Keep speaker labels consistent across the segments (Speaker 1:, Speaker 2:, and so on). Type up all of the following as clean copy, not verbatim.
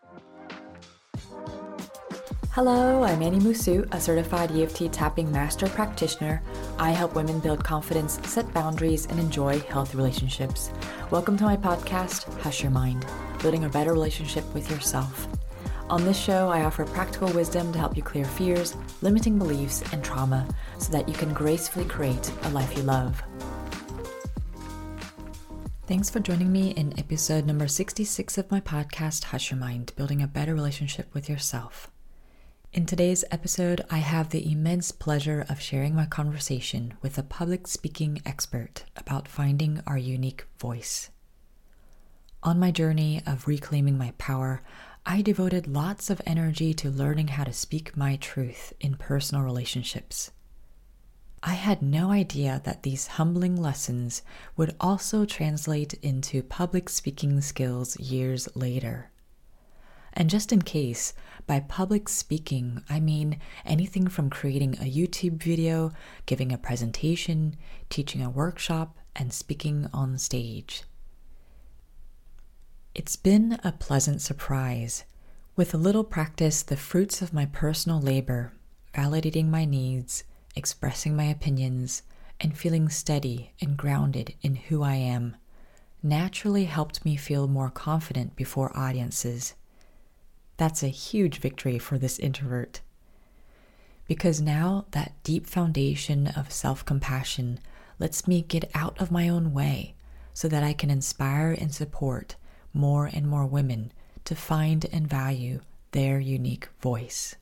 Speaker 1: Hello, I'm Annie Musu, a certified EFT tapping master practitioner. I help women build confidence, set boundaries, and enjoy healthy relationships. Welcome to my podcast, Hush Your Mind, building a better relationship with yourself. On this show, I offer practical wisdom to help you clear fears, limiting beliefs, and trauma so that you can gracefully create a life you love. Thanks for joining me in episode number 66 of my podcast, Hush Your Mind, building a better relationship with yourself. In today's episode, I have the immense pleasure of sharing my conversation with a public speaking expert about finding our unique voice. On my journey of reclaiming my power, I devoted lots of energy to learning how to speak my truth in personal relationships. I had no idea that these humbling lessons would also translate into public speaking skills years later. And just in case, by public speaking, I mean anything from creating a YouTube video, giving a presentation, teaching a workshop, and speaking on stage. It's been a pleasant surprise. With a little practice, the fruits of my personal labor, validating my needs, expressing my opinions, and feeling steady and grounded in who I am, naturally helped me feel more confident before audiences. That's a huge victory for this introvert. Because now that deep foundation of self-compassion lets me get out of my own way so that I can inspire and support more and more women to find and value their unique voice.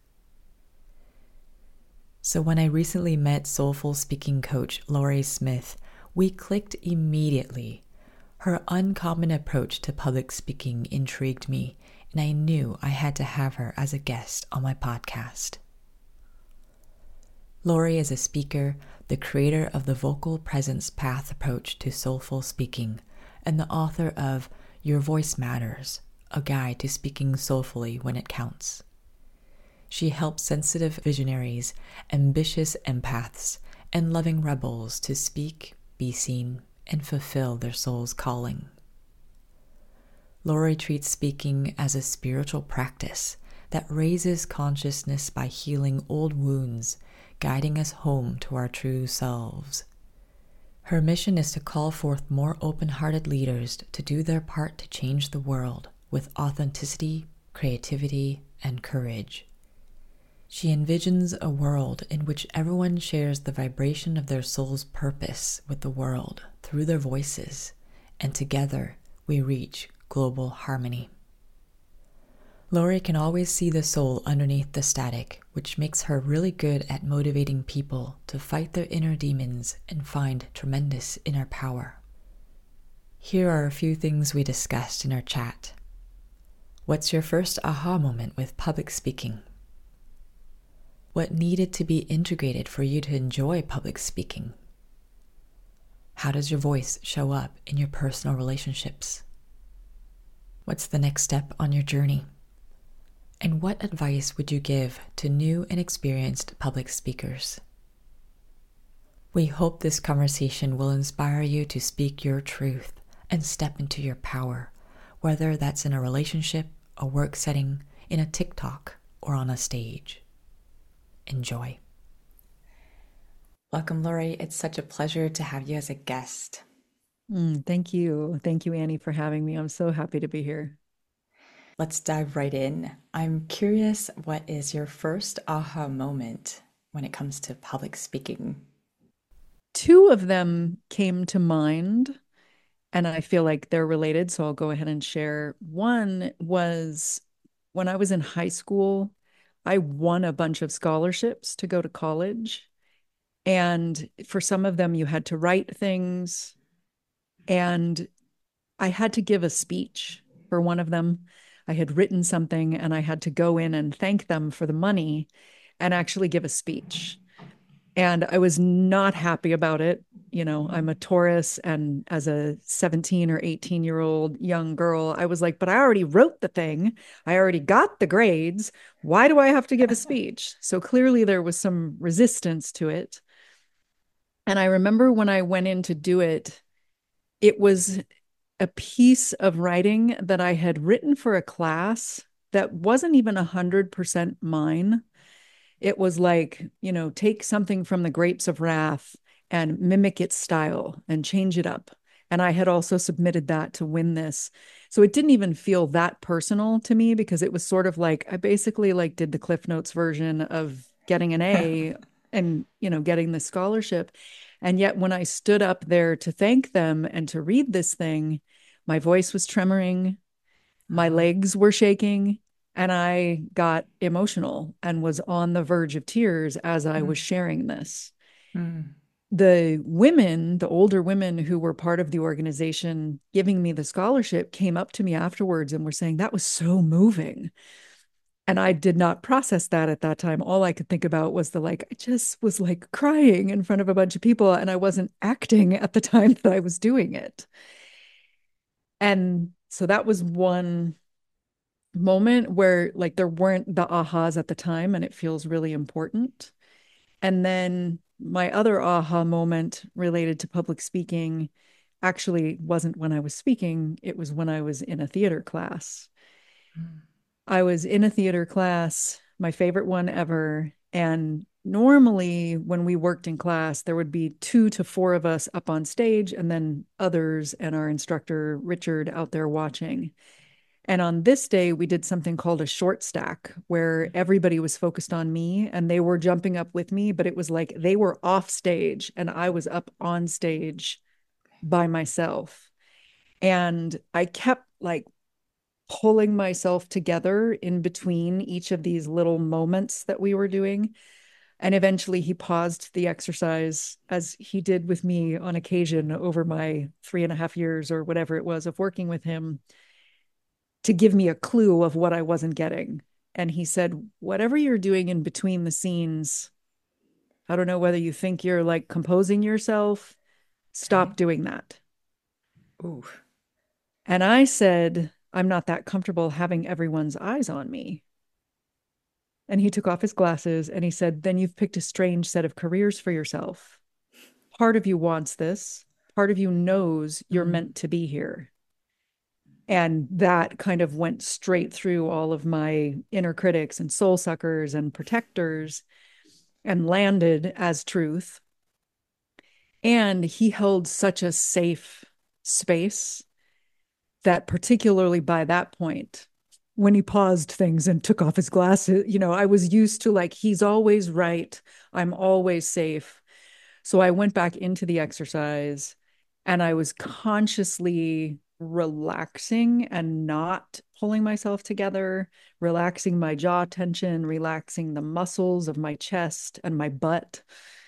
Speaker 1: So when I recently met soulful speaking coach Laurie Smith, we clicked immediately. Her uncommon approach to public speaking intrigued me, and I knew I had to have her as a guest on my podcast. Laurie is a speaker, the creator of the Vocal Presence Path approach to soulful speaking, and the author of Your Voice Matters, a guide to speaking soulfully when it counts. She helps sensitive visionaries, ambitious empaths, and loving rebels to speak, be seen, and fulfill their soul's calling. Laurie treats speaking as a spiritual practice that raises consciousness by healing old wounds, guiding us home to our true selves. Her mission is to call forth more open-hearted leaders to do their part to change the world with authenticity, creativity, and courage. She envisions a world in which everyone shares the vibration of their soul's purpose with the world through their voices, and together we reach global harmony. Laurie can always see the soul underneath the static, which makes her really good at motivating people to fight their inner demons and find tremendous inner power. Here are a few things we discussed in our chat. What's your first aha moment with public speaking? What needed to be integrated for you to enjoy public speaking? How does your voice show up in your personal relationships? What's the next step on your journey? And what advice would you give to new and experienced public speakers? We hope this conversation will inspire you to speak your truth and step into your power, whether that's in a relationship, a work setting, in a TikTok, or on a stage. Enjoy. Welcome, Laurie. It's such a pleasure to have you as a guest.
Speaker 2: Thank you. Thank you, Annie, for having me. I'm so happy to be here.
Speaker 1: Let's dive right in. I'm curious, what is your first aha moment when it comes to public speaking?
Speaker 2: Two of them came to mind, and I feel like they're related, so I'll go ahead and share. One was when I was in high school, I won a bunch of scholarships to go to college. And for some of them, you had to write things. And I had to give a speech for one of them. I had written something and I had to go in and thank them for the money and actually give a speech. And I was not happy about it. You know, I'm a Taurus, and as a 17 or 18-year-old young girl, I was like, but I already wrote the thing. I already got the grades. Why do I have to give a speech? So clearly there was some resistance to it. And I remember when I went in to do it, it was a piece of writing that I had written for a class that wasn't even 100% mine. It was like, take something from the Grapes of Wrath and mimic its style and change it up. And I had also submitted that to win this. So it didn't even feel that personal to me because it was sort of like I basically like did the Cliff Notes version of getting an A and, getting the scholarship. And yet when I stood up there to thank them and to read this thing, my voice was tremoring, my legs were shaking, and I got emotional and was on the verge of tears as I was sharing this.
Speaker 1: Mm.
Speaker 2: The women, the older women who were part of the organization giving me the scholarship, came up to me afterwards and were saying, that was so moving. And I did not process that at that time. All I could think about was I just was like crying in front of a bunch of people, and I wasn't acting at the time that I was doing it. And so that was one moment where like there weren't the ahas at the time, and it feels really important. And then my other aha moment related to public speaking actually wasn't when I was speaking, it was when I was in a theater class. I was in a theater class, my favorite one ever. And normally, when we worked in class, there would be 2 to 4 of us up on stage, and then others and our instructor, Richard, out there watching. And on this day, we did something called a short stack where everybody was focused on me and they were jumping up with me, but it was like they were off stage and I was up on stage by myself. And I kept like pulling myself together in between each of these little moments that we were doing. And eventually he paused the exercise, as he did with me on occasion over my 3.5 years or whatever it was of working with him, to give me a clue of what I wasn't getting. And he said, whatever you're doing in between the scenes, I don't know whether you think you're like composing yourself,
Speaker 1: Okay.
Speaker 2: stop doing that.
Speaker 1: Ooh.
Speaker 2: And I said, I'm not that comfortable having everyone's eyes on me. And he took off his glasses and he said, then you've picked a strange set of careers for yourself. Part of you wants this, part of you knows you're
Speaker 1: Mm.
Speaker 2: meant to be here. And that kind of went straight through all of my inner critics and soul suckers and protectors and landed as truth. And he held such a safe space that, particularly by that point, when he paused things and took off his glasses, I was used to like, he's always right. I'm always safe. So I went back into the exercise and I was consciously relaxing and not pulling myself together, relaxing my jaw tension, relaxing the muscles of my chest and my butt.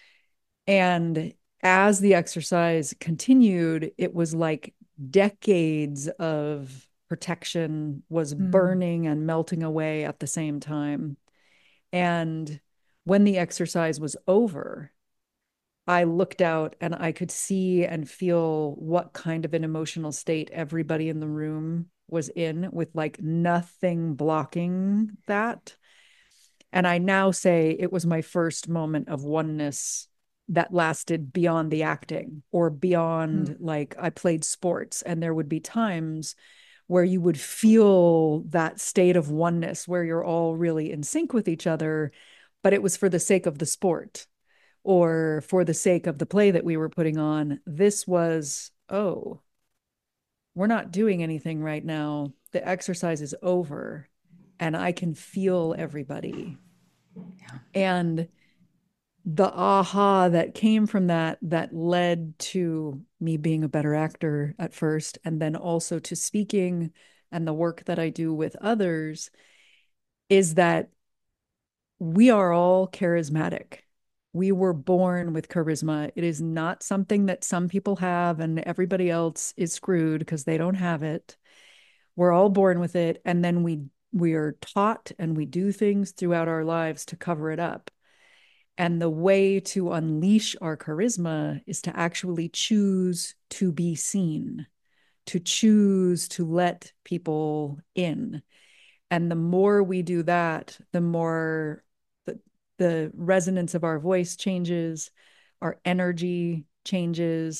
Speaker 2: And as the exercise continued, it was like decades of protection was
Speaker 1: Mm.
Speaker 2: burning and melting away at the same time. And when the exercise was over, I looked out and I could see and feel what kind of an emotional state everybody in the room was in, with like nothing blocking that. And I now say it was my first moment of oneness that lasted beyond the acting or
Speaker 1: Mm.
Speaker 2: beyond, like, I played sports and there would be times where you would feel that state of oneness where you're all really in sync with each other, but it was for the sake of the sport or for the sake of the play that we were putting on. This was, oh, we're not doing anything right now. The exercise is over and I can feel everybody.
Speaker 1: Yeah.
Speaker 2: And the aha that came from that led to me being a better actor at first, and then also to speaking and the work that I do with others, is that we are all charismatic. We were born with charisma. It is not something that some people have and everybody else is screwed because they don't have it. We're all born with it, and then we are taught and we do things throughout our lives to cover it up. And the way to unleash our charisma is to actually choose to be seen, to choose to let people in. And the more we do that, the more the resonance of our voice changes, our energy changes,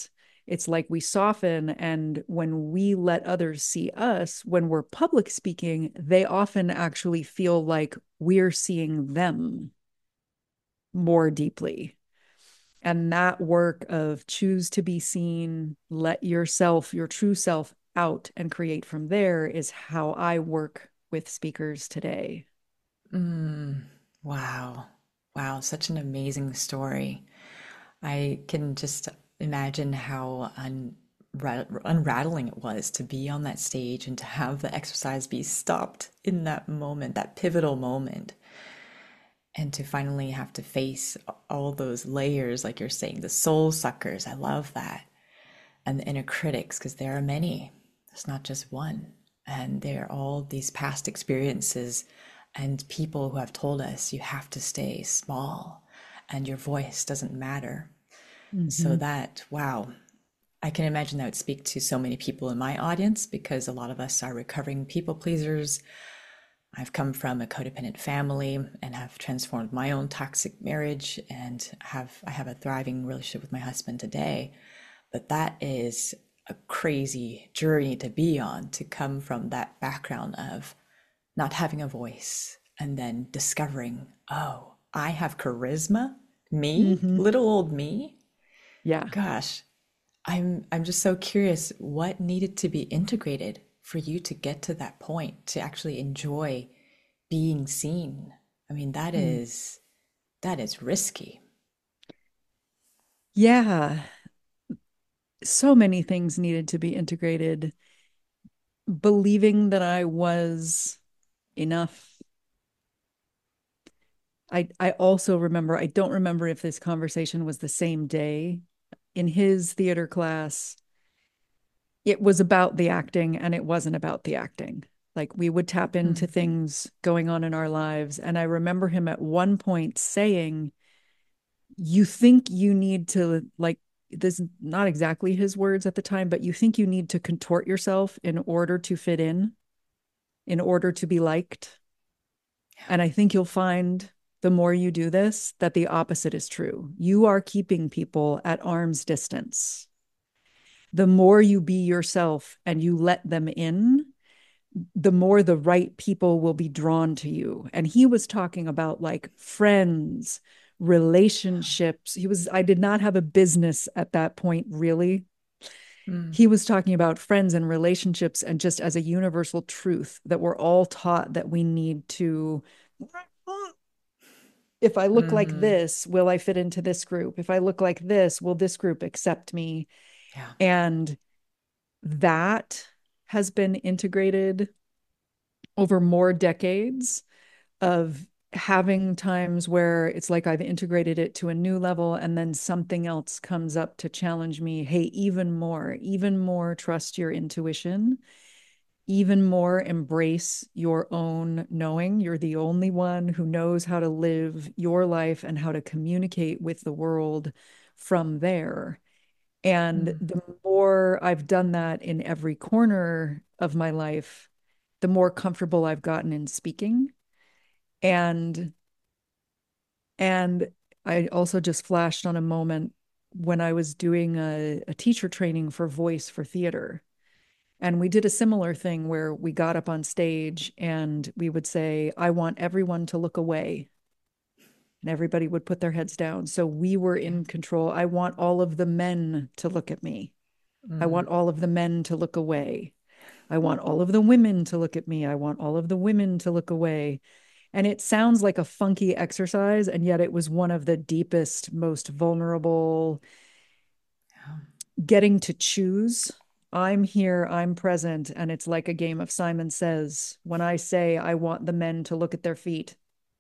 Speaker 2: It's like we soften. And when we let others see us, when we're public speaking, they often actually feel like we're seeing them more deeply. And that work of choose to be seen, let yourself, your true self out and create from there is how I work with speakers today.
Speaker 1: Mm, wow. Wow, such an amazing story. I can just imagine how unrattling it was to be on that stage and to have the exercise be stopped in that moment, that pivotal moment, and to finally have to face all those layers, like you're saying, the soul suckers. I love that. And the inner critics, because there are many. It's not just one. And they're all these past experiences and people who have told us you have to stay small and your voice doesn't matter. So
Speaker 2: Mm-hmm.
Speaker 1: that, wow, I can imagine that would speak to so many people in my audience because a lot of us are recovering people pleasers. I've come from a codependent family and have transformed my own toxic marriage and I have a thriving relationship with my husband today. But that is a crazy journey to be on, to come from that background of not having a voice and then discovering, oh, I have charisma, me,
Speaker 2: Mm-hmm.
Speaker 1: little old me.
Speaker 2: Yeah.
Speaker 1: Gosh, I'm just so curious what needed to be integrated for you to get to that point to actually enjoy being seen. I mean,
Speaker 2: Mm.
Speaker 1: that is risky.
Speaker 2: Yeah. So many things needed to be integrated. Believing that I was enough. I also remember, I don't remember if this conversation was the same day. In his theater class, it was about the acting and it wasn't about the acting. Like we would tap into
Speaker 1: Mm,
Speaker 2: things going on in our lives. And I remember him at one point saying, you think you need to, like, this is not exactly his words at the time, but you think you need to contort yourself in order to fit in order to be liked.
Speaker 1: yeah.
Speaker 2: And I think you'll find the more you do this, that the opposite is true. You are keeping people at arm's distance. The more you be yourself and you let them in, the more the right people will be drawn to you. And he was talking about like friends, relationships. I did not have a business at that point, really.
Speaker 1: Mm,
Speaker 2: He was talking about friends and relationships and just as a universal truth that we're all taught that we need to. If I look like
Speaker 1: mm,
Speaker 2: this, will I fit into this group? If I look like this, will this group accept me?
Speaker 1: yeah.
Speaker 2: And that has been integrated over more decades of having times where it's like I've integrated it to a new level and then something else comes up to challenge me. Hey, even more trust your intuition, even more embrace your own knowing. You're the only one who knows how to live your life and how to communicate with the world from there. And
Speaker 1: Mm,
Speaker 2: the more I've done that in every corner of my life, the more comfortable I've gotten in speaking. And and I also just flashed on a moment when I was doing a teacher training for voice for theater. And we did a similar thing where we got up on stage and we would say, I want everyone to look away. And everybody would put their heads down. So we were
Speaker 1: yeah.
Speaker 2: in control. I want all of the men to look at me. I
Speaker 1: Mm,
Speaker 2: want all of the men to look away. I want all of the women to look at me. I want all of the women to look away. And it sounds like a funky exercise, and yet it was one of the deepest, most vulnerable,
Speaker 1: yeah.
Speaker 2: getting to choose. I'm here, I'm present. And it's like a game of Simon Says. When I say I want the men to look at their feet,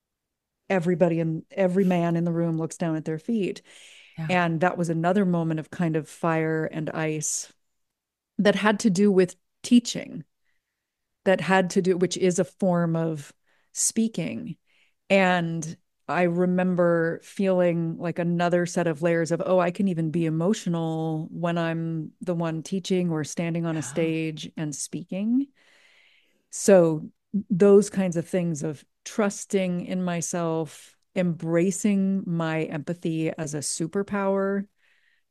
Speaker 2: every man in the room looks down at their feet.
Speaker 1: Yeah.
Speaker 2: And that was another moment of kind of fire and ice that had to do with teaching, that had to do, which is a form of speaking. And I remember feeling like another set of layers of, oh, I can even be emotional when I'm the one teaching or standing on a
Speaker 1: Yeah.
Speaker 2: stage and speaking. So, those kinds of things of trusting in myself, embracing my empathy as a superpower,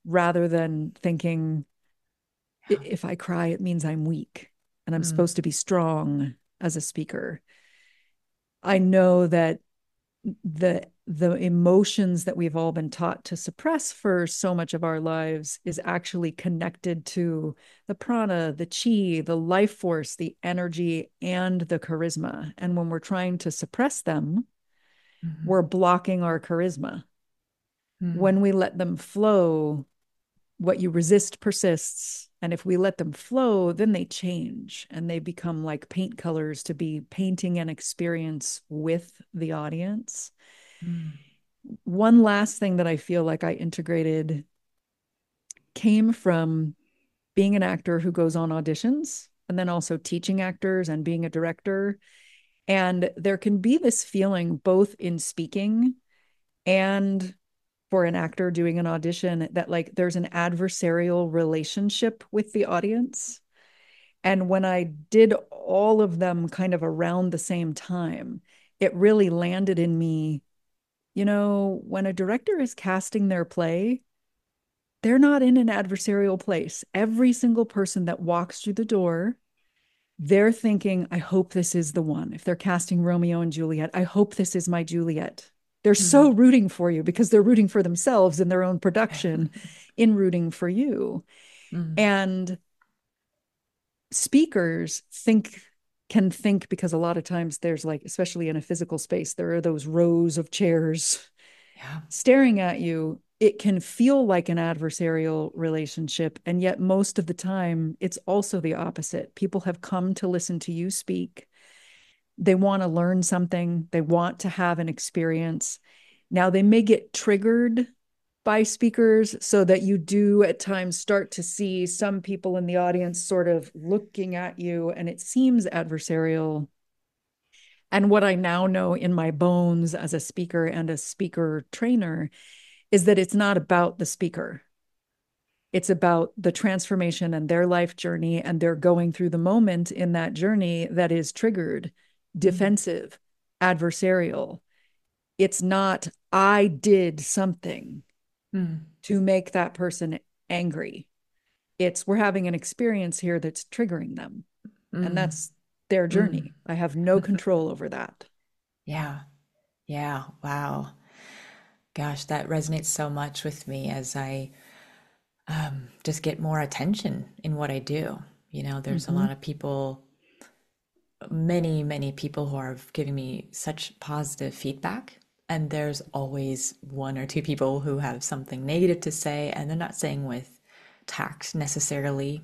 Speaker 2: rather than thinking, if I cry, it means I'm weak and I'm
Speaker 1: Mm,
Speaker 2: supposed to be strong as a speaker. I know that the emotions that we've all been taught to suppress for so much of our lives is actually connected to the prana, the chi, the life force, the energy, and the charisma. And when we're trying to suppress them,
Speaker 1: mhm,
Speaker 2: we're blocking our charisma.
Speaker 1: mm,
Speaker 2: When we let them flow, what you resist persists. And if we let them flow, then they change and they become like paint colors to be painting an experience with the audience.
Speaker 1: mm,
Speaker 2: One last thing that I feel like I integrated came from being an actor who goes on auditions and then also teaching actors and being a director. And there can be this feeling both in speaking and for an actor doing an audition that like there's an adversarial relationship with the audience. And when I did all of them kind of around the same time, it really landed in me. When a director is casting their play, they're not in an adversarial place. Every single person that walks through the door, they're thinking, I hope this is the one. If they're casting Romeo and Juliet, I hope this is my Juliet. They're so
Speaker 1: mm.
Speaker 2: rooting for you because they're rooting for themselves in their own production, in rooting for you.
Speaker 1: Mm,
Speaker 2: And speakers can think because a lot of times there's like, especially in a physical space, there are those rows of chairs
Speaker 1: yeah.
Speaker 2: staring at you. It can feel like an adversarial relationship. And yet, most of the time, it's also the opposite. People have come to listen to you speak. They want to learn something, they want to have an experience. Now, they may get triggered by speakers so that you do at times start to see some people in the audience sort of looking at you and it seems adversarial. And what I now know in my bones as a speaker and a speaker trainer is that it's not about the speaker. It's about the transformation and their life journey, and they're going through the moment in that journey that is triggered,
Speaker 1: Mm,
Speaker 2: defensive, adversarial. It's not, I did something
Speaker 1: mm,
Speaker 2: to make that person angry. It's, we're having an experience here that's triggering them. And
Speaker 1: mm,
Speaker 2: that's their
Speaker 1: mm.
Speaker 2: journey. I have no control over that.
Speaker 1: Yeah. Yeah. Wow. Gosh, that resonates so much with me as I just get more attention in what I do. There's a
Speaker 2: Mm-hmm.
Speaker 1: lot of people, many, many people who are giving me such positive feedback. And there's always one or two people who have something negative to say, and they're not saying with tact necessarily.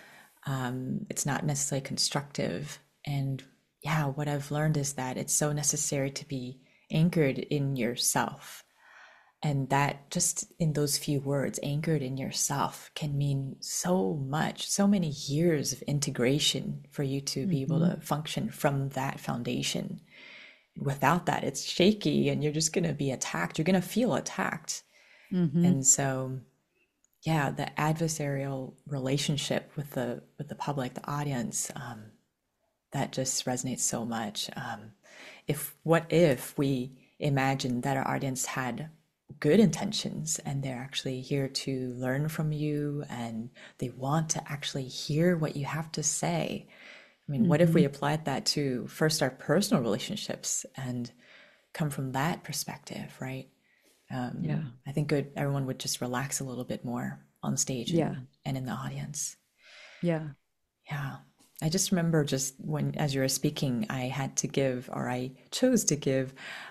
Speaker 1: It's not necessarily constructive. And yeah, what I've learned is that it's so necessary to be anchored in yourself. And that just in those few words, anchored in yourself, can mean so much, so many years of integration for you to be able
Speaker 2: Mm-hmm.
Speaker 1: to function from that foundation. Without that, it's shaky and you're just going to be attacked. You're going to feel attacked.
Speaker 2: Mm-hmm.
Speaker 1: And so, yeah, the adversarial relationship with the public, the audience, that just resonates so much. If what if we imagine that our audience had good intentions and they're actually here to learn from you and they want to actually hear what you have to say? I mean, what if
Speaker 2: Mm-hmm.
Speaker 1: we applied that to first our personal relationships and come from that perspective, right?
Speaker 2: Yeah.
Speaker 1: I think good everyone would just relax a little bit more on stage
Speaker 2: Yeah.
Speaker 1: and in the audience.
Speaker 2: Yeah.
Speaker 1: Yeah. I just remember just when, as you were speaking, I had to give, or I chose to give,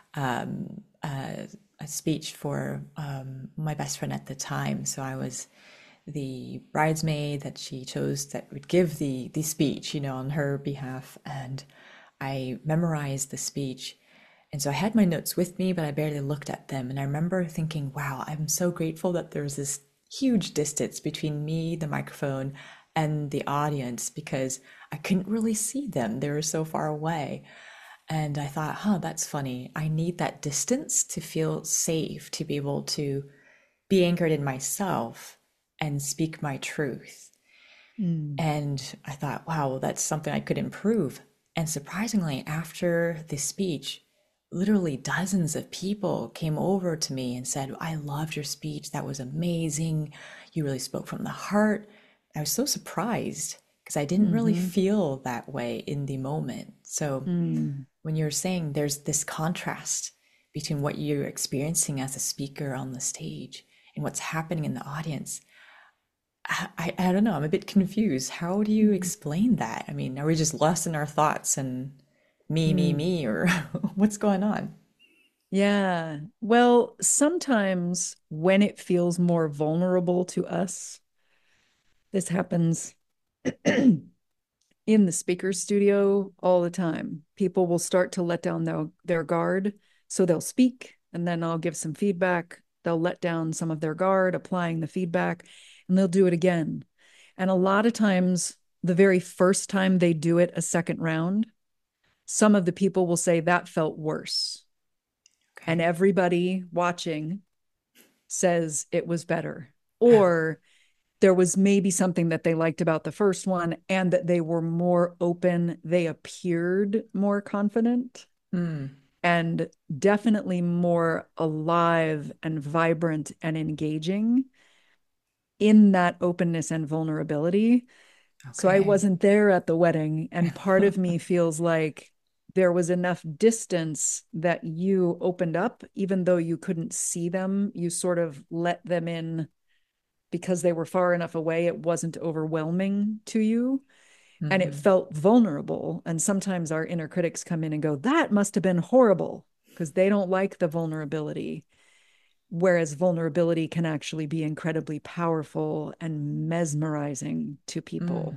Speaker 1: a speech for my best friend at the time. So I was the bridesmaid that she chose that would give the speech, on her behalf. And I memorized the speech. And so I had my notes with me, but I barely looked at them. And I remember thinking, wow, I'm so grateful that there's this huge distance between me, the microphone, and the audience because I couldn't really see them. They were so far away. And I thought, that's funny. I need that distance to feel safe, to be able to be anchored in myself and speak my truth.
Speaker 2: Mm.
Speaker 1: And I thought, wow, well, that's something I could improve. And surprisingly, after the speech, literally dozens of people came over to me and said, I loved your speech. That was amazing. You really spoke from the heart. I was so surprised because I didn't really
Speaker 2: Mm-hmm.
Speaker 1: feel that way in the moment. So
Speaker 2: Mm.
Speaker 1: when you're saying there's this contrast between what you're experiencing as a speaker on the stage and what's happening in the audience, I don't know. I'm a bit confused. How do you explain that? I mean, are we just lost in our thoughts and
Speaker 2: Mm.
Speaker 1: me, or what's going on?
Speaker 2: Yeah. Well, sometimes when it feels more vulnerable to us, this happens in the speaker studio all the time. People will start to let down their guard. So they'll speak, and then I'll give some feedback. They'll let down some of their guard, applying the feedback, and they'll do it again. And a lot of times, the very first time they do it a second round, some of the people will say that felt worse. And
Speaker 1: Okay.
Speaker 2: everybody watching says it was better. Or there was maybe something that they liked about the first one and that they were more open. They appeared more confident
Speaker 1: Mm,
Speaker 2: and definitely more alive and vibrant and engaging in that openness and vulnerability. So I
Speaker 1: okay.
Speaker 2: wasn't there at the wedding. And part of me feels like there was enough distance that you opened up, even though you couldn't see them. You sort of let them in because they were far enough away. It wasn't overwhelming to you and it
Speaker 1: Hmm.
Speaker 2: felt vulnerable. And sometimes our inner critics come in and go, that must have been horrible because they don't like the vulnerability. Whereas vulnerability can actually be incredibly powerful and mesmerizing to
Speaker 1: Mm,
Speaker 2: people.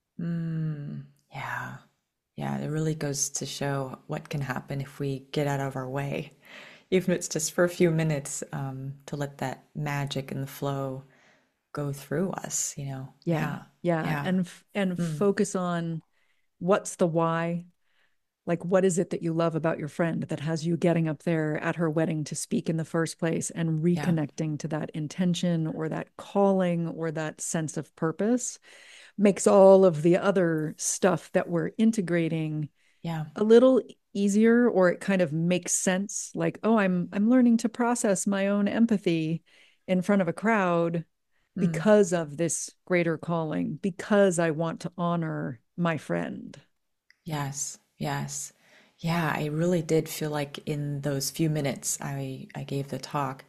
Speaker 1: mm, yeah. Yeah, it really goes to show what can happen if we get out of our way, even if it's just for a few minutes, to let that magic and the flow go through us, you know?
Speaker 2: Yeah.
Speaker 1: Yeah.
Speaker 2: Yeah.
Speaker 1: Yeah.
Speaker 2: And
Speaker 1: Mm,
Speaker 2: focus on what's the why. Like, what is it that you love about your friend that has you getting up there at her wedding to speak in the first place and
Speaker 1: yeah.
Speaker 2: reconnecting to that intention or that calling or that sense of purpose makes all of the other stuff that we're integrating
Speaker 1: Yeah.
Speaker 2: a little easier, or it kind of makes sense. Like, oh, I'm learning to process my own empathy in front of a crowd
Speaker 1: Mm,
Speaker 2: because of this greater calling, because I want to honor my friend.
Speaker 1: yes. Yes. Yeah, I really did feel like in those few minutes I gave the talk,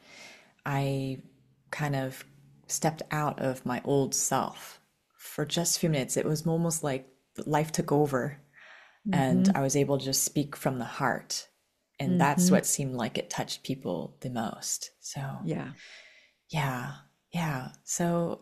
Speaker 1: I kind of stepped out of my old self for just a few minutes. It was almost like life took over and
Speaker 2: Mm-hmm.
Speaker 1: I was able to just speak from the heart. And that's
Speaker 2: Mm-hmm.
Speaker 1: what seemed like it touched people the most. So,
Speaker 2: Yeah.
Speaker 1: yeah, yeah. So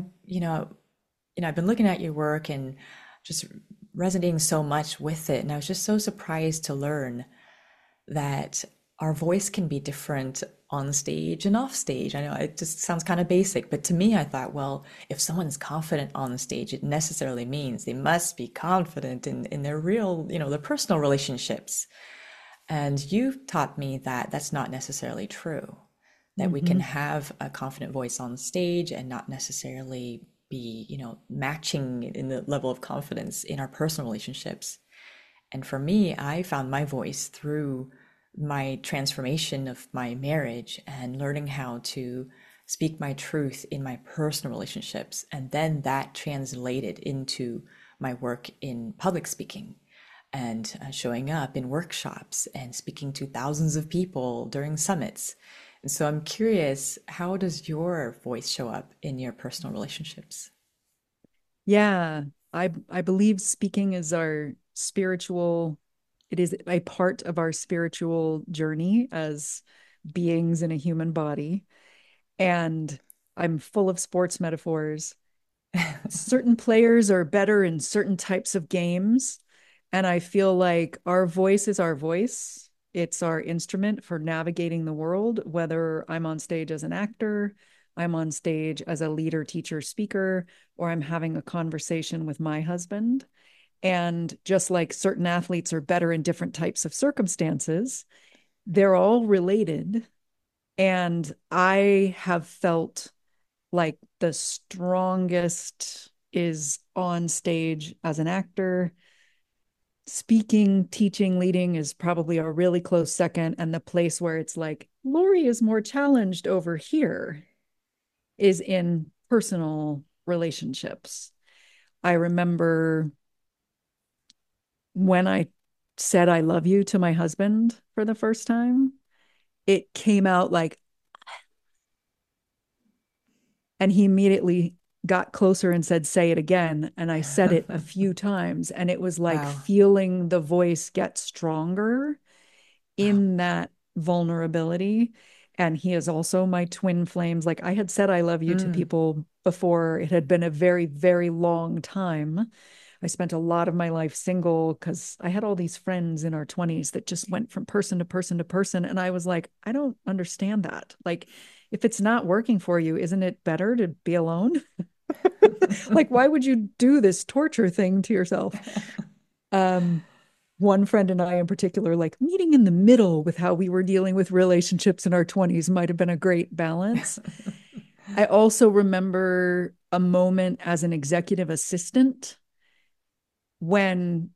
Speaker 1: I've been looking at your work and just resonating so much with it. And I was just so surprised to learn that our voice can be different on stage and off stage. I know it just sounds kind of basic, but to me, I thought, well, if someone's confident on the stage, it necessarily means they must be confident in their real, their personal relationships. And you've taught me that that's not necessarily true, that we can
Speaker 2: Mm-hmm.
Speaker 1: have a confident voice on stage and not necessarily be, matching in the level of confidence in our personal relationships. And for me, I found my voice through my transformation of my marriage and learning how to speak my truth in my personal relationships. And then that translated into my work in public speaking and showing up in workshops and speaking to thousands of people during summits. And so I'm curious, how does your voice show up in your personal relationships?
Speaker 2: Yeah. I believe speaking is our spiritual, it is a part of our spiritual journey as beings in a human body. And I'm full of sports metaphors. Certain players are better in certain types of games. And I feel like our voice is our voice. It's our instrument for navigating the world, whether I'm on stage as an actor, I'm on stage as a leader, teacher, speaker, or I'm having a conversation with my husband. And just like certain athletes are better in different types of circumstances, they're all related. And I have felt like the strongest is on stage as an actor, speaking, teaching, leading is probably a really close second. And the place where it's like, Lori is more challenged over here is in personal relationships. I remember when I said I love you to my husband for the first time, it came out like, and he immediately got closer and said, say it again. And I said it a few times. And it was like
Speaker 1: Wow.
Speaker 2: feeling the voice get stronger
Speaker 1: Wow.
Speaker 2: in that vulnerability. And he is also my twin flames. Like I had said, I love you to
Speaker 1: Mm.
Speaker 2: people before. It had been a very, very long time. I spent a lot of my life single because I had all these friends in our 20s that just went from person to person to person. And I was like, I don't understand that. Like, if it's not working for you, isn't it better to be alone? Like, why would you do this torture thing to yourself? Um, One friend and I in particular, like meeting in the middle with how we were dealing with relationships in our 20s might have been a great balance. I also remember a moment as an executive assistant when,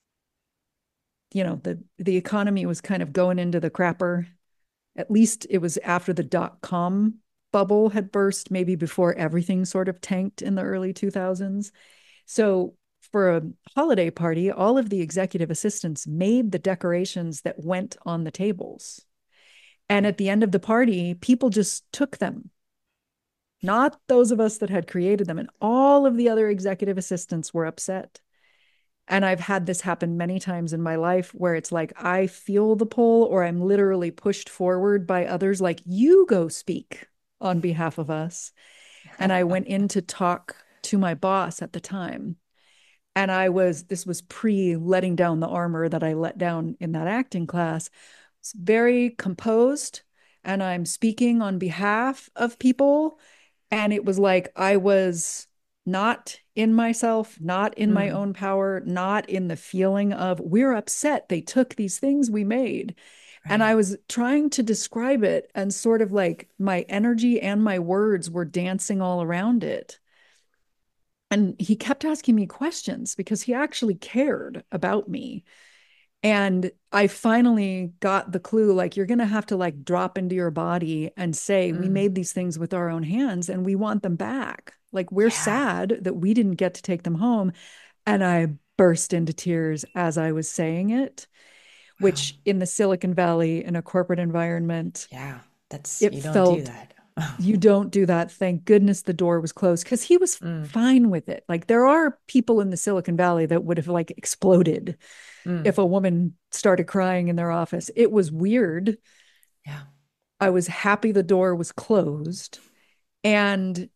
Speaker 2: the economy was kind of going into the crapper. At least it was after the dot-com bubble had burst, maybe before everything sort of tanked in the early 2000s. So for a holiday party, all of the executive assistants made the decorations that went on the tables. And at the end of the party, people just took them, not those of us that had created them. And all of the other executive assistants were upset. And I've had this happen many times in my life where it's like I feel the pull or I'm literally pushed forward by others, like, you go speak on behalf of us. And I went in to talk to my boss at the time. And this was pre letting down the armor that I let down in that acting class. It's very composed. And I'm speaking on behalf of people. And it was like I was not in myself, not in my
Speaker 1: Mm.
Speaker 2: own power, not in the feeling of we're upset. They took these things we made. And I
Speaker 1: Right.
Speaker 2: was trying to describe it, and sort of like my energy and my words were dancing all around it. And he kept asking me questions because he actually cared about me. And I finally got the clue, like, you're going to have to like drop into your body and say, we
Speaker 1: Mm.
Speaker 2: made these things with our own hands and we want them back. Like, we're
Speaker 1: Yeah.
Speaker 2: sad that we didn't get to take them home. And I burst into tears as I was saying it,
Speaker 1: Wow.
Speaker 2: which in the Silicon Valley, in a corporate environment,
Speaker 1: Yeah. That's,
Speaker 2: it
Speaker 1: you don't do
Speaker 2: felt,
Speaker 1: that.
Speaker 2: you don't do that. Thank goodness the door was closed because he was
Speaker 1: Mm.
Speaker 2: fine with it. Like, there are people in the Silicon Valley that would have like exploded
Speaker 1: Mm.
Speaker 2: if a woman started crying in their office. It was weird.
Speaker 1: Yeah.
Speaker 2: I was happy the door was closed. And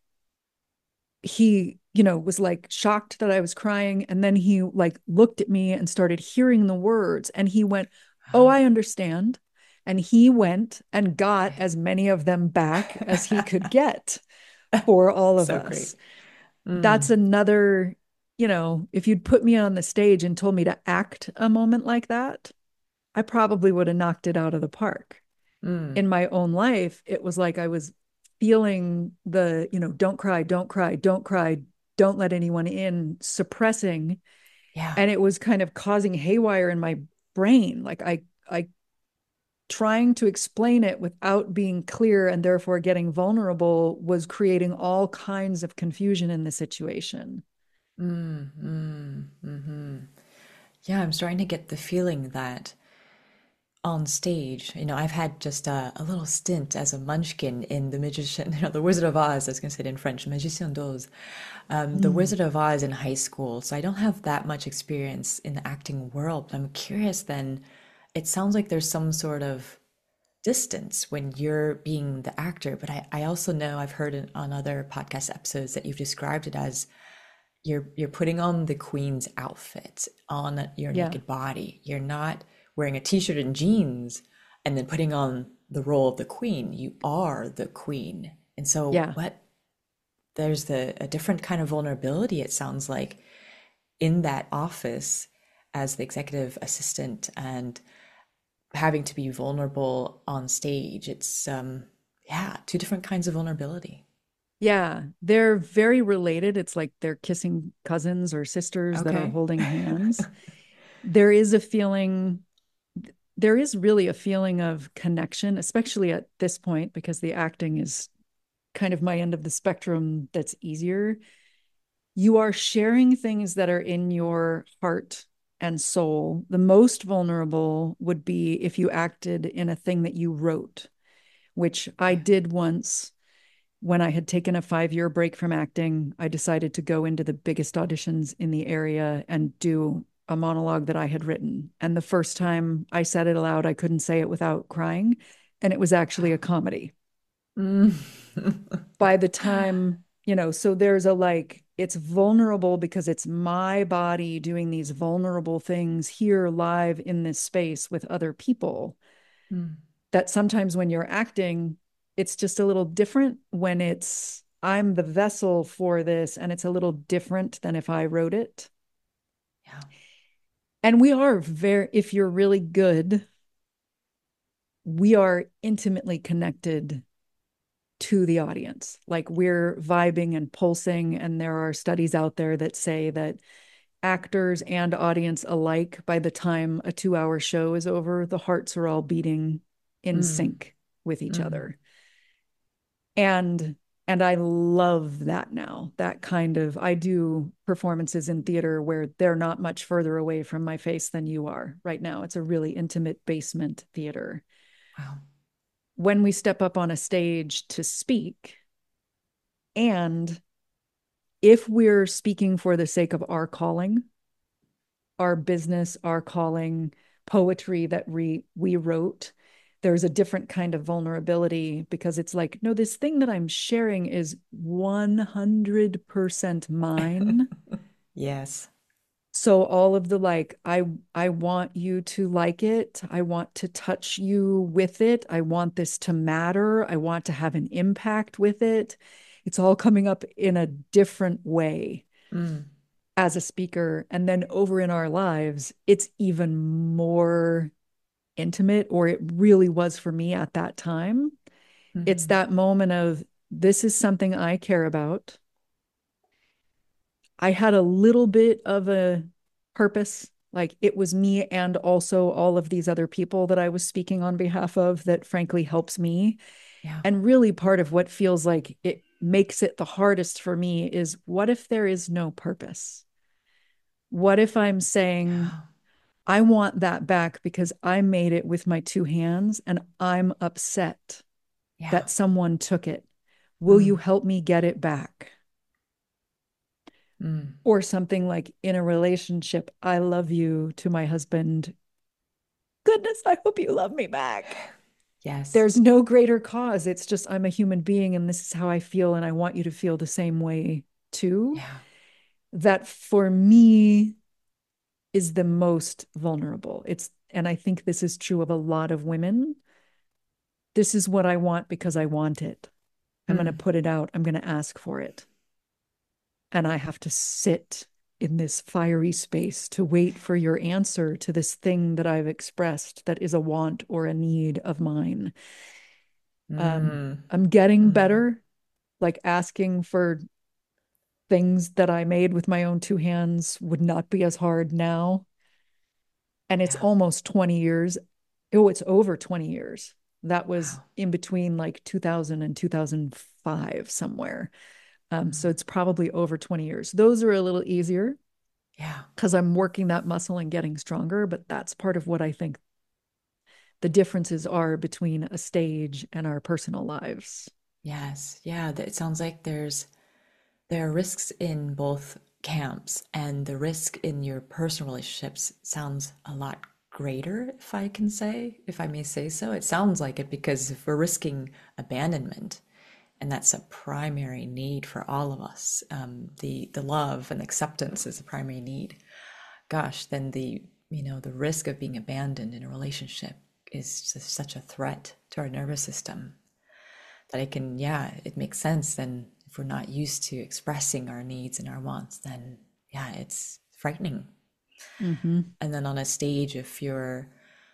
Speaker 2: he, was like shocked that I was crying. And then he like looked at me and started hearing the words. And he went, oh,
Speaker 1: Wow.
Speaker 2: I understand. And he went and got
Speaker 1: Right.
Speaker 2: as many of them back as he could get for all of
Speaker 1: So
Speaker 2: us.
Speaker 1: great. Mm.
Speaker 2: That's another, if you'd put me on the stage and told me to act a moment like that, I probably would have knocked it out of the park.
Speaker 1: Mm.
Speaker 2: In my own life, it was like I was feeling the, don't cry, don't cry, don't cry, don't let anyone in, suppressing.
Speaker 1: Yeah.
Speaker 2: And it was kind of causing haywire in my brain. Like I trying to explain it without being clear and therefore getting vulnerable was creating all kinds of confusion in the situation.
Speaker 1: Mm. Mm. Mm-hmm. Yeah, I'm starting to get the feeling that on stage, I've had just a little stint as a munchkin in The Magician, The Wizard of Oz, I was going to say it in French, Magicien d'Oz, The
Speaker 2: Mm.
Speaker 1: Wizard of Oz in high school. So I don't have that much experience in the acting world, but I'm curious then, it sounds like there's some sort of distance when you're being the actor, but I also know I've heard on other podcast episodes that you've described it as you're putting on the queen's outfit on your
Speaker 2: Yeah.
Speaker 1: naked body. You're not wearing a t-shirt and jeans and then putting on the role of the queen. You are the queen. And so
Speaker 2: Yeah.
Speaker 1: what there's a different kind of vulnerability, it sounds like, in that office as the executive assistant and having to be vulnerable on stage. It's yeah, two different kinds of vulnerability.
Speaker 2: Yeah, they're very related. It's like they're kissing cousins or sisters that are
Speaker 1: Okay.
Speaker 2: holding hands. there is a feeling, there is really a feeling of connection, especially at this point, because the acting is kind of my end of the spectrum that's easier. You are sharing things that are in your heart and soul. The most vulnerable would be if you acted in a thing that you wrote, which I
Speaker 1: Yeah.
Speaker 2: did once. When I had taken a 5 year break from acting, I decided to go into the biggest auditions in the area and do a monologue that I had written. And the first time I said it aloud, I couldn't say it without crying. And it was actually a comedy.
Speaker 1: Mm.
Speaker 2: By the time, so there's a like, it's vulnerable because it's my body doing these vulnerable things here live in this space with other people,
Speaker 1: Mm.
Speaker 2: that sometimes when you're acting, it's just a little different when it's I'm the vessel for this, and it's a little different than if I wrote it.
Speaker 1: Yeah.
Speaker 2: And we are very, if you're really good, we are intimately connected to the audience. Like we're vibing and pulsing. And there are studies out there that say that actors and audience alike, by the time a 2 hour show is over, the hearts are all beating in
Speaker 1: Mm.
Speaker 2: sync with each
Speaker 1: Mm.
Speaker 2: other. And I love that now. That kind of, I do performances in theater where they're not much further away from my face than you are right now. It's a really intimate basement theater.
Speaker 1: Wow.
Speaker 2: When we step up on a stage to speak, and if we're speaking for the sake of our calling, our business, our calling, poetry that we wrote, there's a different kind of vulnerability, because it's like, no, this thing that I'm sharing is 100% mine.
Speaker 1: Yes.
Speaker 2: So all of the like, I want you to like it. I want to touch you with it. I want this to matter. I want to have an impact with it. It's all coming up in a different way
Speaker 1: Mm.
Speaker 2: as a speaker. And then over in our lives, it's even more intimate, or it really was for me at that time. It's
Speaker 1: Mhm.
Speaker 2: that moment of, this is something I care about. I had a little bit of a purpose. Like it was me and also all of these other people that I was speaking on behalf of that frankly helps me.
Speaker 1: Yeah.
Speaker 2: And really, part of what feels like it makes it the hardest for me is, what if there is no purpose? What if I'm saying,
Speaker 1: Yeah.
Speaker 2: I want that back because I made it with my two hands and I'm upset
Speaker 1: Yeah.
Speaker 2: that someone took it. Will you
Speaker 1: Mm.
Speaker 2: help me get it back?
Speaker 1: Mm.
Speaker 2: Or something like in a relationship, I love you to my husband. Goodness, I hope you love me back.
Speaker 1: Yes.
Speaker 2: There's no greater cause. It's just, I'm a human being and this is how I feel. And I want you to feel the same way too.
Speaker 1: Yeah.
Speaker 2: That for me is the most vulnerable. And I think this is true of a lot of women. This is what I want because I want it. I'm going to
Speaker 1: Mm.
Speaker 2: put it out. I'm going to ask for it. And I have to sit in this fiery space to wait for your answer to this thing that I've expressed that is a want or a need of mine.
Speaker 1: Mm.
Speaker 2: I'm getting
Speaker 1: Mm.
Speaker 2: better, like asking for things that I made with my own two hands would not be as hard now. And it's
Speaker 1: Yeah.
Speaker 2: almost 20 years. Oh, it's over 20 years. That was
Speaker 1: Wow.
Speaker 2: in between like 2000 and 2005 somewhere. So
Speaker 1: Mm.
Speaker 2: it's probably over 20 years. Those are a little easier
Speaker 1: Yeah.
Speaker 2: because I'm working that muscle and getting stronger. But that's part of what I think the differences are between a stage and our personal lives.
Speaker 1: Yes. Yeah. It sounds like there are risks in both camps, and the risk in your personal relationships sounds a lot greater, if I can say, if I may say so. It sounds like it because if we're risking abandonment, and that's a primary need for all of us, the love and acceptance is a primary need. Gosh, then the risk of being abandoned in a relationship is just such a threat to our nervous system that it makes sense. Then if we're not used to expressing our needs and our wants, then yeah, it's frightening.
Speaker 2: Mm-hmm.
Speaker 1: And then on a stage, if you're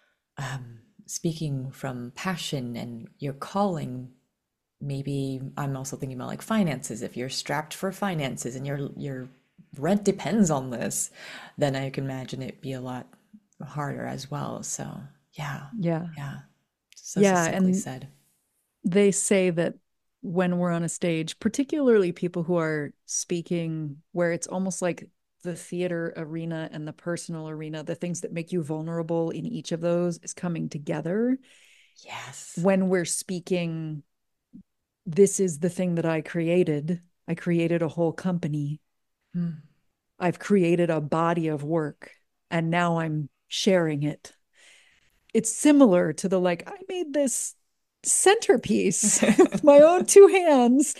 Speaker 1: speaking from passion and you're calling, maybe I'm also thinking about like finances. If you're strapped for finances and your rent depends on this, then I can imagine it be a lot. harder as well. So, yeah,
Speaker 2: Yeah.
Speaker 1: yeah. So
Speaker 2: Yeah.
Speaker 1: succinctly
Speaker 2: And
Speaker 1: said.
Speaker 2: they say that when we're on a stage, particularly people who are speaking, where it's almost like the theater arena and the personal arena, the things that make you vulnerable in each of those is coming together.
Speaker 1: Yes.
Speaker 2: When we're speaking, this is the thing that I created. I created a whole company.
Speaker 1: Mm.
Speaker 2: I've created a body of work and now I'm sharing it. It's similar to the like, I made this centerpiece with my own two hands,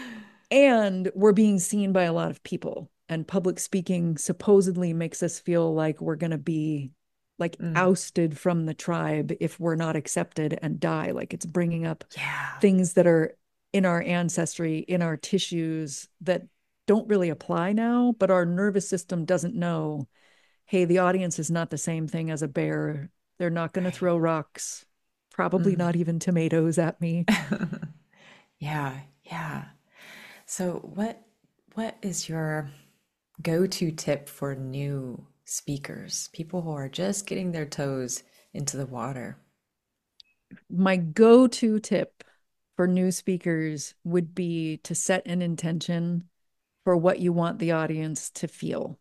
Speaker 2: and we're being seen by a lot of people. And public speaking supposedly makes us feel like we're going to be like
Speaker 1: Mm.
Speaker 2: ousted from the tribe if we're not accepted and die. Like it's bringing up
Speaker 1: Yeah.
Speaker 2: things that are in our ancestry, in our tissues that don't really apply now, but our nervous system doesn't know. Hey, the audience is not the same thing as a bear. They're not going to
Speaker 1: Right.
Speaker 2: throw rocks, probably
Speaker 1: Mm.
Speaker 2: not even tomatoes at me.
Speaker 1: Yeah, yeah. So what is your go-to tip for new speakers, people who are just getting their toes into the water?
Speaker 2: My go to tip for new speakers would be to set an intention for what you want the audience to feel.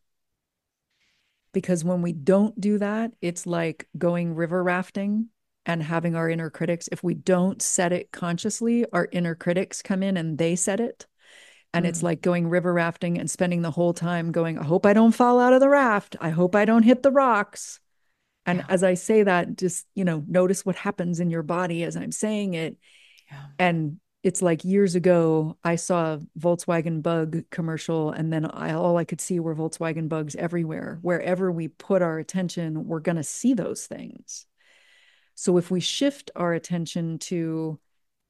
Speaker 2: Because when we don't do that, it's like going river rafting and having our inner critics. If we don't set it consciously, our inner critics come in and they set it. And it's
Speaker 1: Mm.
Speaker 2: like going river rafting and spending the whole time going, I hope I don't fall out of the raft. I hope I don't hit the rocks. And
Speaker 1: Yeah,
Speaker 2: as I say that, just, notice what happens in your body as I'm saying it.
Speaker 1: yeah.
Speaker 2: And it's like years ago, I saw a Volkswagen Bug commercial, and then all I could see were Volkswagen Bugs everywhere. Wherever we put our attention, we're going to see those things. So if we shift our attention to,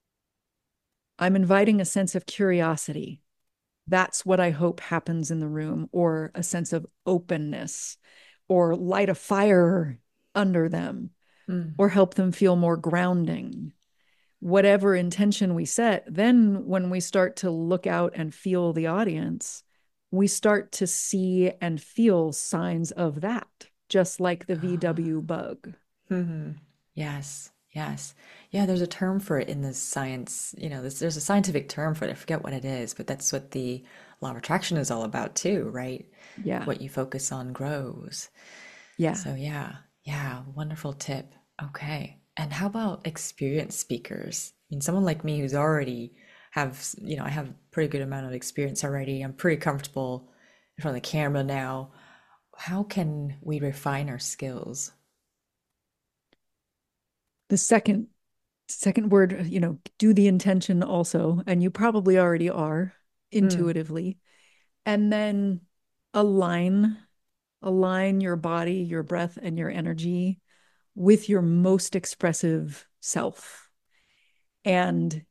Speaker 2: I'm inviting a sense of curiosity, that's what I hope happens in the room, or a sense of openness, or light a fire under them,
Speaker 1: Mm.
Speaker 2: or help them feel more grounding. Whatever intention we set, then when we start to look out and feel the audience, we start to see and feel signs of that, just like the
Speaker 1: Ah.
Speaker 2: VW bug.
Speaker 1: Mhm. Yes, yes. Yeah, there's a term for it in the science, there's a scientific term for it. I forget what it is, but that's what the law of attraction is all about too, right?
Speaker 2: Yeah.
Speaker 1: What you focus on grows.
Speaker 2: Yeah.
Speaker 1: So yeah, yeah, wonderful tip. Okay. And how about experienced speakers? I mean, someone like me who's already I have a pretty good amount of experience already. I'm pretty comfortable in front of the camera now. How can we refine our skills?
Speaker 2: The second word, do the intention also, and you probably already are
Speaker 1: Mm.
Speaker 2: intuitively. And then align align your body, your breath, and your energy with your most expressive self. And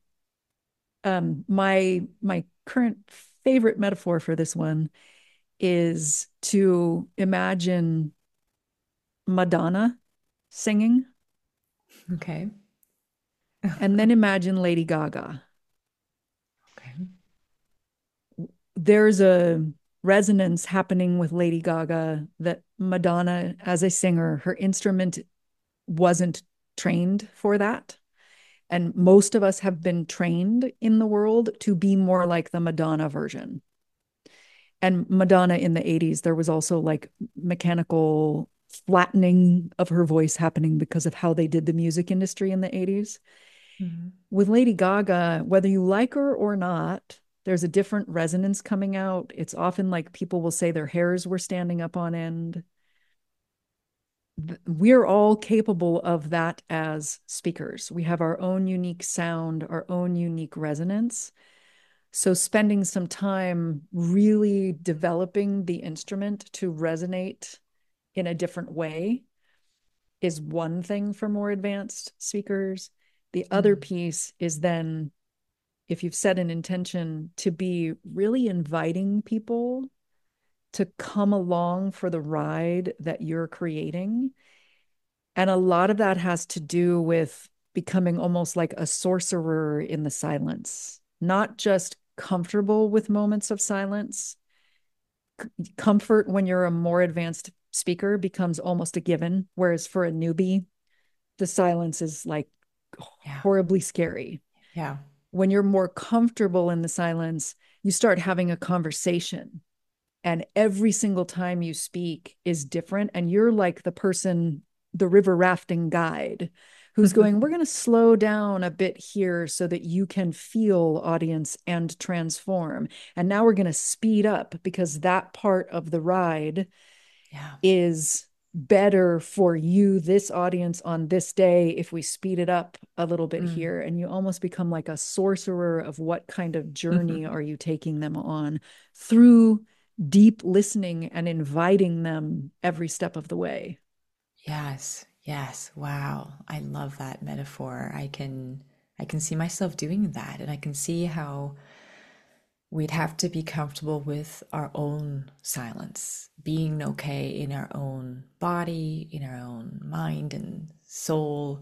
Speaker 2: my current favorite metaphor for this one is to imagine Madonna singing,
Speaker 1: Okay.
Speaker 2: and then imagine Lady Gaga.
Speaker 1: Okay.
Speaker 2: There's a resonance happening with Lady Gaga that Madonna, as a singer, her instrument wasn't trained for that. And most of us have been trained in the world to be more like the Madonna version. And Madonna in the 80s, there was also like mechanical flattening of her voice happening because of how they did the music industry in the 80s.
Speaker 1: Mhm.
Speaker 2: With Lady Gaga, whether you like her or not, there's a different resonance coming out. It's often like people will say their hairs were standing up on end. We're all capable of that as speakers. We have our own unique sound, our own unique resonance. So, spending some time really developing the instrument to resonate in a different way is one thing for more advanced speakers. The other
Speaker 1: Mm.
Speaker 2: piece is then, if you've set an intention, to be really inviting people to come along for the ride that you're creating. And a lot of that has to do with becoming almost like a sorcerer in the silence, not just comfortable with moments of silence, comfort when you're a more advanced speaker becomes almost a given, whereas for a newbie, the silence is like
Speaker 1: Yeah.
Speaker 2: horribly scary.
Speaker 1: Yeah.
Speaker 2: When you're more comfortable in the silence, you start having a conversation. And every single time you speak is different. And you're like the person, the river rafting guide, who's going, we're going to slow down a bit here so that you can feel audience and transform. And now we're going to speed up because that part of the ride
Speaker 1: Yeah.
Speaker 2: is better for you, this audience, on this day, if we speed it up a little bit
Speaker 1: Mm.
Speaker 2: here. And you almost become like a sorcerer of what kind of journey are you taking them on through deep listening and inviting them every step of the way.
Speaker 1: Yes. Yes. Wow. I love that metaphor. I can see myself doing that, and I can see how we'd have to be comfortable with our own silence, being okay in our own body, in our own mind and soul.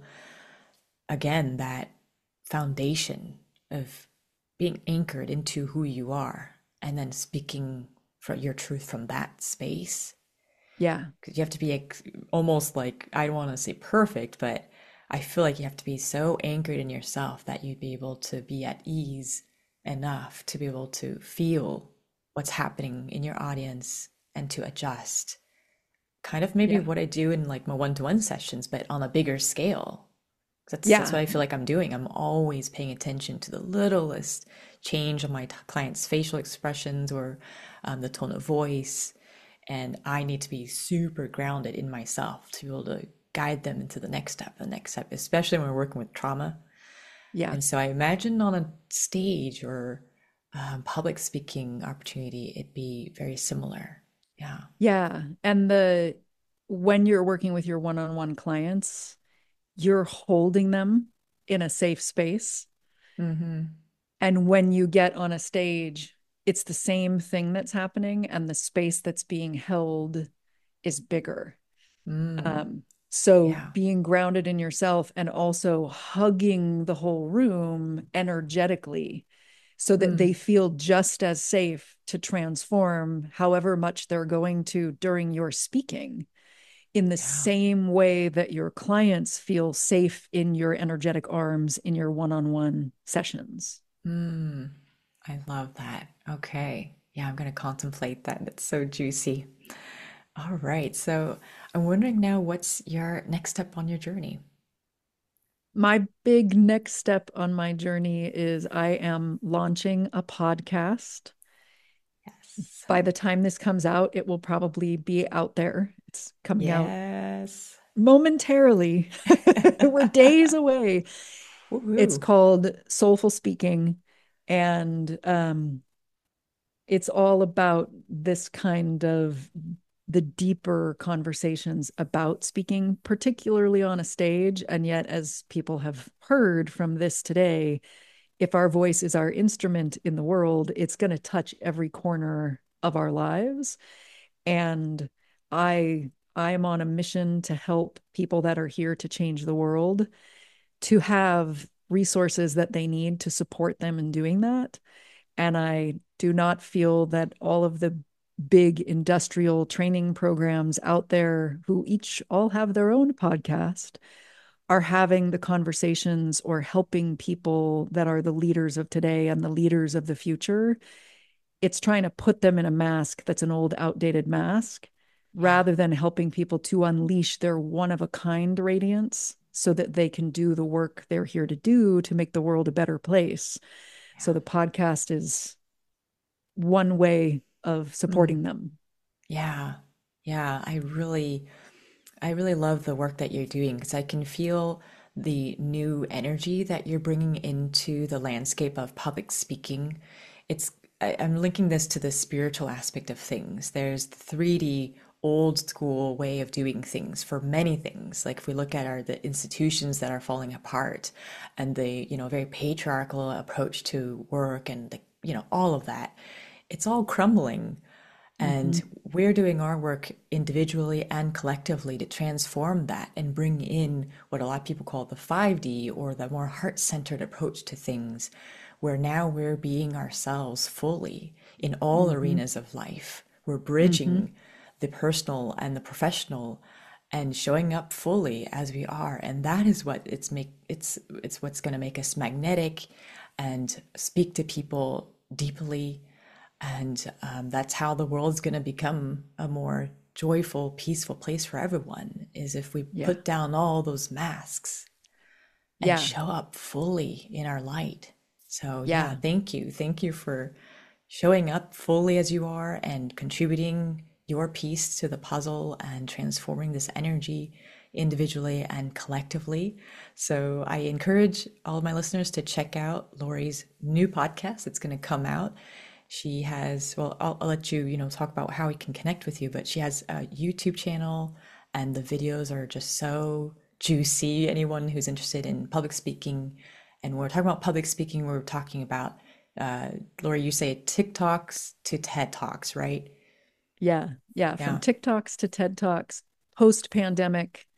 Speaker 1: Again, that foundation of being anchored into who you are and then speaking for your truth from that space.
Speaker 2: Yeah.
Speaker 1: Because you have to be almost like, I don't want to say perfect, but I feel like you have to be so anchored in yourself that you'd be able to be at ease enough to be able to feel what's happening in your audience and to adjust. Kind of maybe
Speaker 2: Yeah.
Speaker 1: what I do in like my one-to-one sessions, but on a bigger scale. That's
Speaker 2: Yeah.
Speaker 1: what I feel like I'm doing. I'm always paying attention to the littlest change on my clients' facial expressions or the tone of voice. And I need to be super grounded in myself to be able to guide them into the next step, especially when we're working with trauma.
Speaker 2: Yeah.
Speaker 1: And so I imagine on a stage or public speaking opportunity, it'd be very similar. Yeah.
Speaker 2: Yeah. And when you're working with your one-on-one clients, you're holding them in a safe space.
Speaker 1: Mm-hmm.
Speaker 2: And when you get on a stage, it's the same thing that's happening, and the space that's being held is bigger.
Speaker 1: Mm.
Speaker 2: So
Speaker 1: Yeah.
Speaker 2: being grounded in yourself and also hugging the whole room energetically so that they
Speaker 1: Mm.
Speaker 2: feel just as safe to transform however much they're going to during your speaking, in the
Speaker 1: Yeah.
Speaker 2: same way that your clients feel safe in your energetic arms in your one-on-one sessions.
Speaker 1: Mm. I love that. Okay. Yeah, I'm going to contemplate that. That's so juicy. All right. So I'm wondering now, what's your next step on your journey?
Speaker 2: My big next step on my journey is I am launching a podcast.
Speaker 1: Yes.
Speaker 2: By the time this comes out, it will probably be out there. It's coming out
Speaker 1: Yes.
Speaker 2: momentarily. We're days away. It's
Speaker 1: Woohoo.
Speaker 2: called Soulful Speaking. And it's all about this kind of the deeper conversations about speaking, particularly on a stage. And yet, as people have heard from this today, if our voice is our instrument in the world, it's going to touch every corner of our lives. And I am on a mission to help people that are here to change the world to have resources that they need to support them in doing that. And I do not feel that all of the big industrial training programs out there, who each all have their own podcast, are having the conversations or helping people that are the leaders of today and the leaders of the future. It's trying to put them in a mask that's an old, outdated mask,
Speaker 1: Yeah.
Speaker 2: rather than helping people to unleash their one of a kind radiance so that they can do the work they're here to do to make the world a better place. So
Speaker 1: Yeah.
Speaker 2: the podcast is one way of
Speaker 1: Mm.
Speaker 2: supporting them.
Speaker 1: Yeah. Yeah. I really love the work that you're doing because I can feel the new energy that you're bringing into the landscape of public speaking. I'm linking this to the spiritual aspect of things. There's the 3D old school way of doing things for many things. Like if we look at the institutions that are falling apart and the, very patriarchal approach to work and all of that, it's all crumbling.
Speaker 2: Mm-hmm.
Speaker 1: And we're doing our work individually and collectively to transform that and bring in what a lot of people call the 5D or the more heart centered approach to things, where now we're being ourselves fully in all
Speaker 2: Mm-hmm.
Speaker 1: arenas of life. We're
Speaker 2: Mm-hmm.
Speaker 1: bridging the personal and the professional, and showing up fully as we are. And that is what it's what's going to make us magnetic and speak to people deeply. And that's how the world's going to become a more joyful, peaceful place for everyone, is if we
Speaker 2: Yeah.
Speaker 1: put down all those masks and
Speaker 2: Yeah.
Speaker 1: show up fully in our light. So yeah,
Speaker 2: Yeah.
Speaker 1: thank you. Thank you for showing up fully as you are and contributing your piece to the puzzle and transforming this energy individually and collectively. So I encourage all of my listeners to check out Lori's new podcast. It's going to come out. She has, well, I'll let you, talk about how we can connect with you, but she has a YouTube channel and the videos are just so juicy. Anyone who's interested in public speaking, and when we're talking about public speaking, we're talking about, Lori, you say TikToks to TED Talks, right?
Speaker 2: Yeah. Yeah. From
Speaker 1: Yeah.
Speaker 2: TikToks to TED Talks, post pandemic,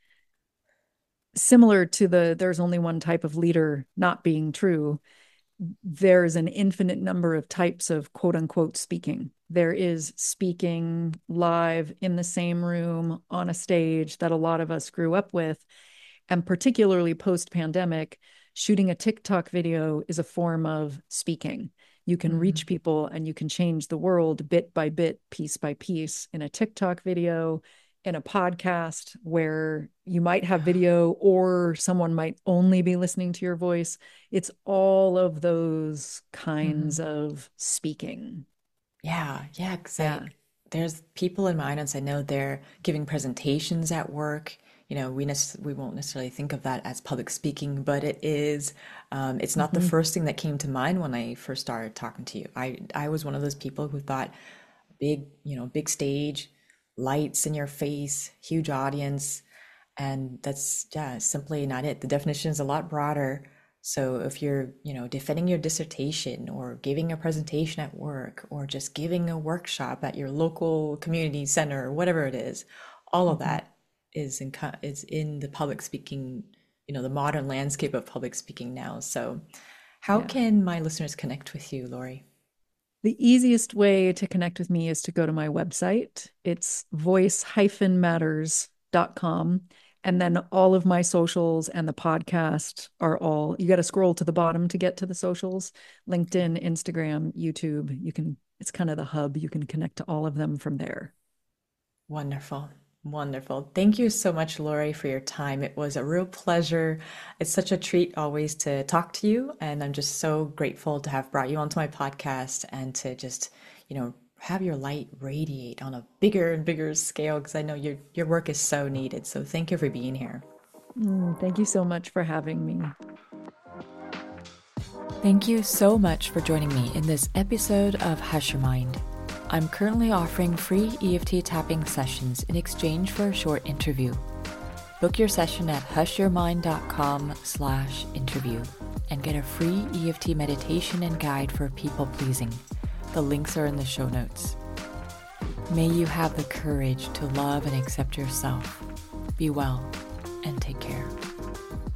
Speaker 2: similar to the there's only one type of leader not being true. There's an infinite number of types of quote unquote speaking. There is speaking live in the same room on a stage that a lot of us grew up with. And particularly post pandemic, shooting a TikTok video is a form of speaking. You can reach
Speaker 1: Mhm.
Speaker 2: people and you can change the world bit by bit, piece by piece in a TikTok video, in a podcast where you might have video or someone might only be listening to your voice. It's all of those kinds
Speaker 1: Mhm.
Speaker 2: of speaking.
Speaker 1: Yeah, yeah, because
Speaker 2: Yeah.
Speaker 1: there's people in my audience I know they're giving presentations at work. We won't necessarily think of that as public speaking, but it is. It's not the
Speaker 2: Mm-hmm.
Speaker 1: first thing that came to mind when I first started talking to you. I was one of those people who thought big stage, lights in your face, huge audience, and that's, yeah, simply not it. The definition is a lot broader. So if you're, defending your dissertation or giving a presentation at work or just giving a workshop at your local community center or whatever it is, all of
Speaker 2: Mm-hmm.
Speaker 1: that is in the public speaking, the modern landscape of public speaking now. So how
Speaker 2: Yeah.
Speaker 1: can my listeners connect with you, Lori?
Speaker 2: The easiest way to connect with me is to go to my website. It's voice-matters.com. And then all of my socials and the podcast are all, you got to scroll to the bottom to get to the socials: LinkedIn, Instagram, YouTube. It's kind of the hub. You can connect to all of them from there.
Speaker 1: Wonderful. Wonderful. Thank you so much, Lori, for your time. It was a real pleasure. It's such a treat always to talk to you. And I'm just so grateful to have brought you onto my podcast and to just, have your light radiate on a bigger and bigger scale, because I know your work is so needed. So thank you for being here.
Speaker 2: Thank you so much for having me.
Speaker 1: Thank you so much for joining me in this episode of Hush Your Mind. I'm currently offering free EFT tapping sessions in exchange for a short interview. Book your session at hushyourmind.com/interview and get a free EFT meditation and guide for people pleasing. The links are in the show notes. May you have the courage to love and accept yourself. Be well and take care.